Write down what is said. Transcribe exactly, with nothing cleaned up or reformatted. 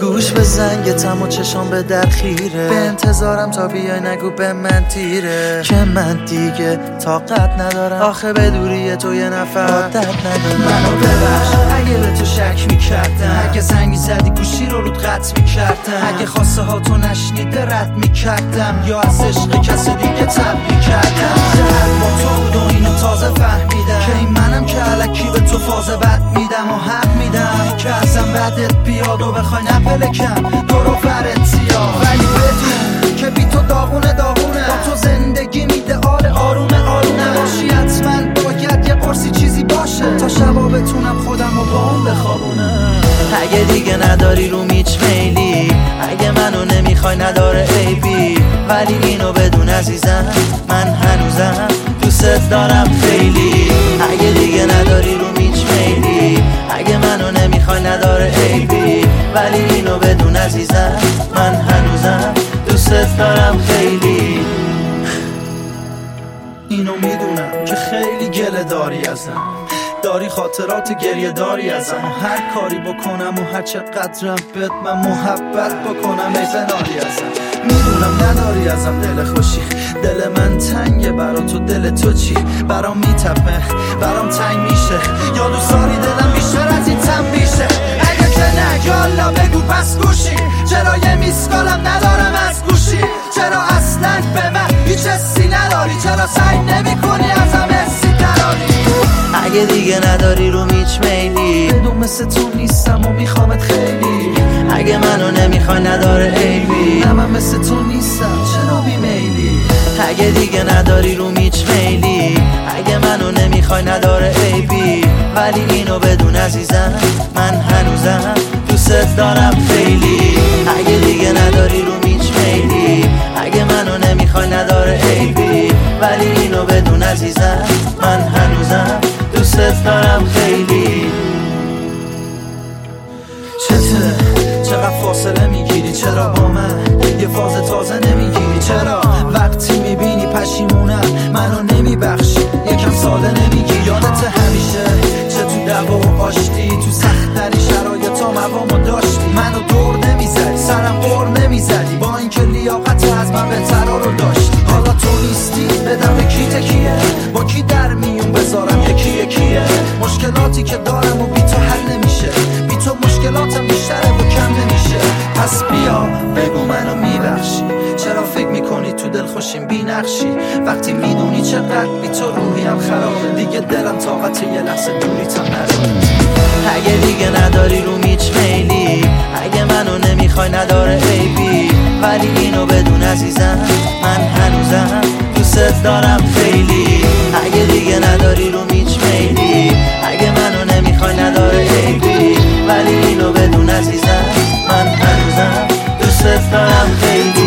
گوش به زنگتم و چشام به در خیره، به انتظارم تا بیای نگو به من تیره که من دیگه طاقت ندارم، آخه به دوری تو یه نفر عادت ندارم. منو ببخش اگه به تو شک میکردم، اگه زنگی زدی گوشی رو رود قطع میکردم، اگه خواسته ها تو نشنیده رد میکردم، یا از عشق کسی دیگه تب میکردم. زهر با تو بود و اینو تازه فهمیدم که این منم که الکی به تو فاز بد میدم و حق میدم که ازم بدت بیاد و بخوای نپلکم دور و برت سیاه. ولی بدون که بی تو داغونه داغونه، با تو زندگی میدهال آرومه آرومه. نباشی حتما باید یه قرصی چیزی باشه تا شبا بتونم خودم رو با اون بخوابونم. اگه دیگه نداری رو میچ میلی، اگه منو نمیخوای نداره عیبی، ولی اینو بدون عزیزم من هنوزم دوست دارم خیلی. اگه دیگه نداری رو میچ میلی، اگه منو نمیخوای نداره عیبی، ولی اینو بدون عزیزم من هنوزم دوست دارم خیلی. اینو میدونم که خیلی گله داری ازم، داری خاطرات گریه داری ازم، و هر کاری بکنم و هر چقدرم بهت من محبت بکنم ای بناری ازم. میدونم نداری ازم دل خوشی، دل من تنگه برا تو، دل تو چی؟ برام میتپه برام تنگ میشه، یا دوست داری دلم بیشتر از این تم میشه؟ اگه که نه یالا بگو پس گوشی، چرا یه میسکالم ندارم از گوشی؟ چرا اصلا به من هیچ حسی نداری؟ چرا سعی نمی کنی ازم حسی دراری؟ اگه دیگه نداری رو میچ میلی، بدون مثل تو نیستم و میخوامت خیلی. اگه منو نمیخوای نداره عیبی، نه من مثل تو نیستم چرا بیمیلی؟ اگه دیگه نداری رو میچ میلی، اگه منو نمیخوای نداره عیبی، ولی اینو بدون عزیزم من هنوزم دوست دارم خیلی. اگه دیگه نداری رو میچ میلی، اگه منو نمیخوای نداره عیبی، ولی اینو بدون عزیزم من هنوزم دوست دارم خیلی. چته چقدر فاصله میگیری؟ چرا با من یه فاز تازه نمیگیری؟ چرا وقتی میبینی پشیمونم منو نمیبخشی یکم ساله نمیگیری؟ یادت همیشه چه تو دعوا و آشتی، تو سخت‌ترین شرایط ها موامو داشتی، منو دور نمیزدی سرم قور نمیزدی، با اینکه لیاقت از من بهترا رو داشتی. حالا تو نیستی بدم به کی تکیه؟ با کی در میون بذارم یکی یکیه؟ مشکلاتی که دارم و بی تو حل نمیشه، بی تو مشکلاتم بیشتره و کم نمیشه. پس بیا بگو منو میبخشی، چرا فکر میکنی تو دل خوشیم بی نقشی؟ وقتی میدونی چقدر بی تو روحیم خرابه، دیگه دلم طاقت یه لحظه دوری تا نداره. اگه دیگه نداری رو میچ میلی، اگه منو نمیخوای نداره عیبی، ولی اینو بدون عزیزم من هنوزم دوست دارم خیلی. اگه دیگه نداری رو میچ میلی، اگه منو نمیخوای نداره عیبی، ولی اینو بدون عزیزم من هنوزم دوست دارم خیلی.